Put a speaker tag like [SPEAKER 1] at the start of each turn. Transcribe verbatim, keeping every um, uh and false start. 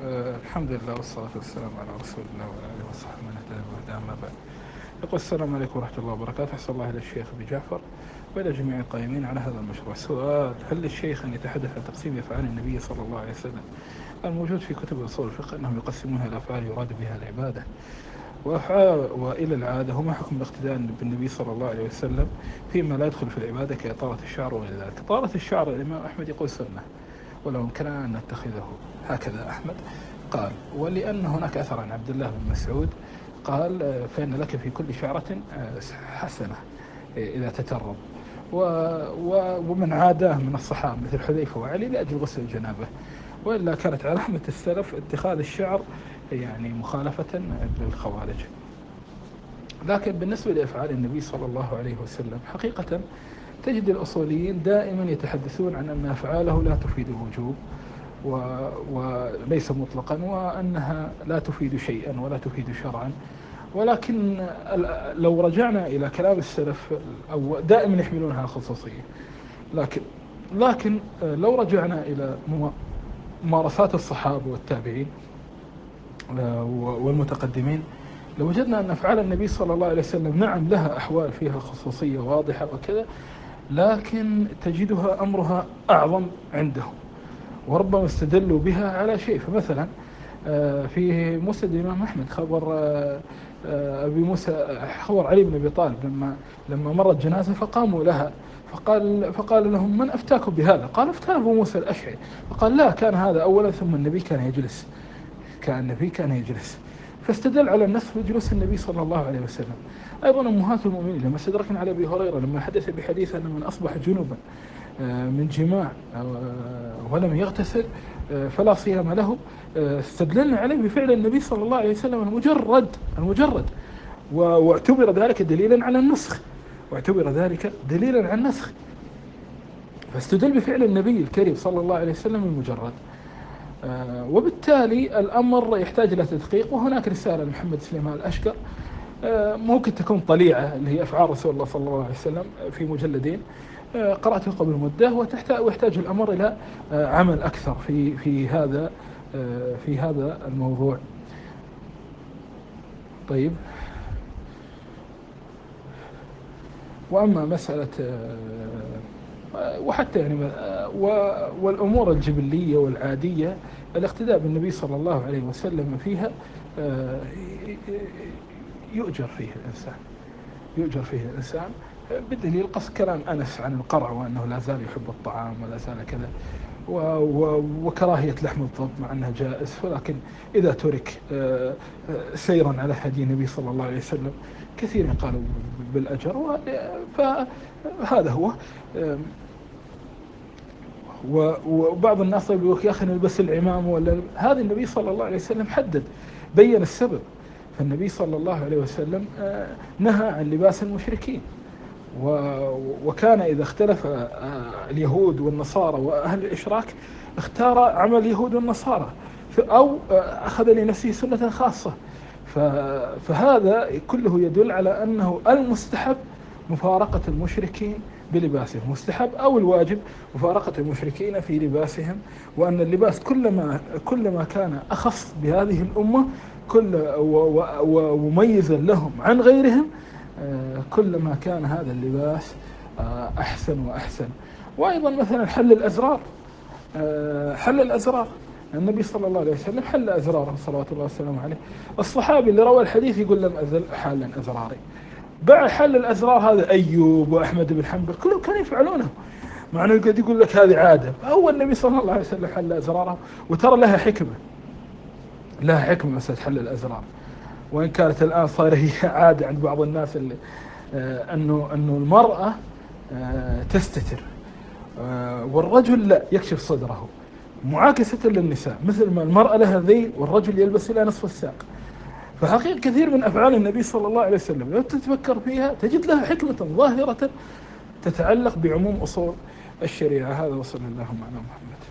[SPEAKER 1] أه الحمد لله والصلاة والسلام على رسول الله وعلى آله وصحبه من اهتدى بهداه، أما بعد. يقول: السلام عليكم ورحمة الله وبركاته. أحسن الله إلى الشيخ أبي جعفر وإلى جميع القائمين على هذا المشروع. السؤال: هل للشيخ أن يتحدث عن تقسيم أفعال النبي صلى الله عليه وسلم الموجود في كتب أصول الفقه أنهم يقسمونها إلى أفعال يراد بها العبادة وأفعال وإلى العادة، وما حكم الاقتداء بالنبي صلى الله عليه وسلم فيما لا يدخل في العبادة كإطالة الشعر وغير ذلك؟ إطالة الشعر الإمام أحمد يقول سنة، ولو أمكننا أن نتخذه هكذا. أحمد قال: ولأن هناك أثر عن عبد الله بن مسعود قال: فإن لك في كل شعرة حسنة إذا تترب، ومن عاداه من الصحابة مثل حذيفة وعلي لأجل غسل الجنابة، وإلا كانت علامة السلف اتخاذ الشعر يعني مخالفة للخوارج. لكن بالنسبة لأفعال النبي صلى الله عليه وسلم حقيقة تجد الأصوليين دائما يتحدثون عن أن أفعاله لا تفيد الوجوب وليس مطلقا، وأنها لا تفيد شيئا ولا تفيد شرعا. ولكن لو رجعنا إلى كلام السلف أو دائما يحملونها خصوصية، لكن لكن لو رجعنا إلى ممارسات الصحابة والتابعين والمتقدمين لوجدنا أن أفعال النبي صلى الله عليه وسلم نعم لها أحوال فيها خصوصية واضحة وكذا، لكن تجدها أمرها أعظم عندهم، وربما استدلوا بها على شيء. فمثلا في مسند الإمام أحمد خبر أبي موسى، خبر علي بن أبي طالب لما لما مرت جنازة فقاموا لها، فقال فقال لهم: من أفتاكم بهذا؟ قال: افتاه أبو موسى الأشعري. فقال: لا، كان هذا أولا، ثم النبي كان يجلس، كان النبي كان يجلس. فاستدل على النسخ بجلوس النبي صلى الله عليه وسلم. أيضا أمهات المؤمنين لما استدركنا على أبي هريرة لما حدث بحديث أن من أصبح جنوبا من جماع ولم يغتسل فلا صيام له، استدللنا عليه بفعل النبي صلى الله عليه وسلم المجرد المجرد واعتبر ذلك دليلا على النسخ واعتبر ذلك دليلا على النسخ فاستدل بفعل النبي الكريم صلى الله عليه وسلم المجرد. وبالتالي الأمر يحتاج إلى تدقيق. وهناك رسالة لمحمد سليمان الأشقر ممكن تكون طليعة اللي هي أفعال رسول الله صلى الله عليه وسلم في مجلدين، قرأته قبل مدة، ويحتاج الأمر إلى عمل أكثر في في هذا في هذا الموضوع. طيب، وأما مسألة وحتى يعني والأمور الجبلية والعادية الاقتداء بالنبي صلى الله عليه وسلم فيها يؤجر فيه الإنسان يؤجر فيه الإنسان بالدليل قص كلام أنس عن القرع وأنه لا زال يحب الطعام ولا زال كذا، وكراهية لحم الضب مع أنها جائز، ولكن إذا ترك سيرا على هدي النبي صلى الله عليه وسلم كثير قالوا بالأجر. فهذا هو. وبعض الناس يقول: يا أخي نلبس العمام ولا هذا. النبي صلى الله عليه وسلم حدد بين السبب. فالنبي صلى الله عليه وسلم نهى عن لباس المشركين، وكان إذا اختلف اليهود والنصارى وأهل الإشراك اختار عمل اليهود والنصارى أو أخذ لنفسه سنة خاصة. فهذا كله يدل على أنه المستحب مفارقة المشركين بلباسهم، مستحب أو الواجب مفارقة المشركين في لباسهم، وأن اللباس كلما كلما كان أخص بهذه الأمة كل ومميزا لهم عن غيرهم كلما كان هذا اللباس أحسن وأحسن. وأيضا مثلا حل الأزرار حل الأزرار النبي صلى الله عليه وسلم حل أزراره صلوات الله وسلامه عليه. الصحابي اللي روى الحديث يقول: لم أزل حالا أزراري. بعد حل الأزرار هذا أيوب وأحمد بن حنبل كلهم كانوا يفعلونه، مع أنه قد يقول لك هذه عادة. هو النبي صلى الله عليه وسلم حل أزراره، وترى لها حكمة لها حكمة مسألة حل الأزرار، وإن كانت الآن صار هي عادة عند بعض الناس اللي آه أنه أنه المرأة آه تستتر آه والرجل لا يكشف صدره، معاكسة للنساء، مثل ما المرأة لها ذيل والرجل يلبس إلى نصف الساق. فحقيقة كثير من أفعال النبي صلى الله عليه وسلم لو تتفكر فيها تجد لها حكمة ظاهرة تتعلق بعموم أصول الشريعة. هذا وصلى الله على محمد.